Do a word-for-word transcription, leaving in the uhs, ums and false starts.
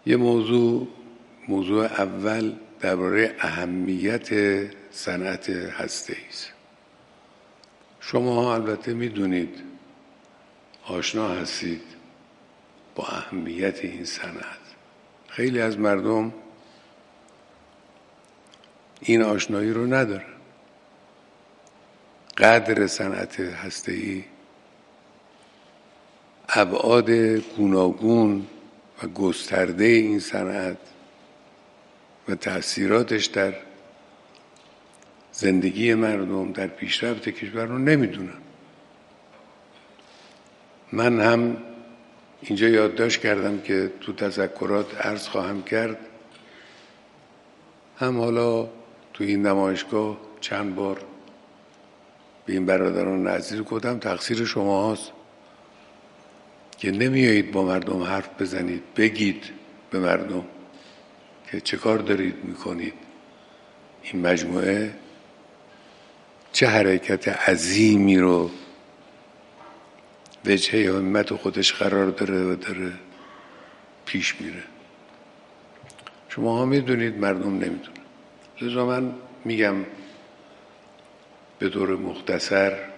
یه موضوع موضوع اول درباره اهمیت صنعت هسته‌ای است. شما البته میدونید، آشنا هستید با اهمیت این صنعت. خیلی از مردم این آشنایی رو ندارن. قدر صنعت هسته‌ای، ابعاد گوناگون و گسترده این صنعت و تأثیراتش در زندگی مردم، در پیشرفت کشور رو نمیدونن. من هم اینجا یادداشت کردم که تو تذکرات عرض خواهم کرد، هم حالا تو این نمایشگاه چند بار به این برادران نظیر گفتم تقصیر شما هاست که نمیایید با مردم حرف بزنید، بگید به مردم که چه کار دارید میکنید. این مجموعه چه حرکت عظیمی رو وجهه همت خودش قرار داره و داره پیش میره. شما ها میدونید، مردم نمیدونن. لذا من میگم به طور مختصر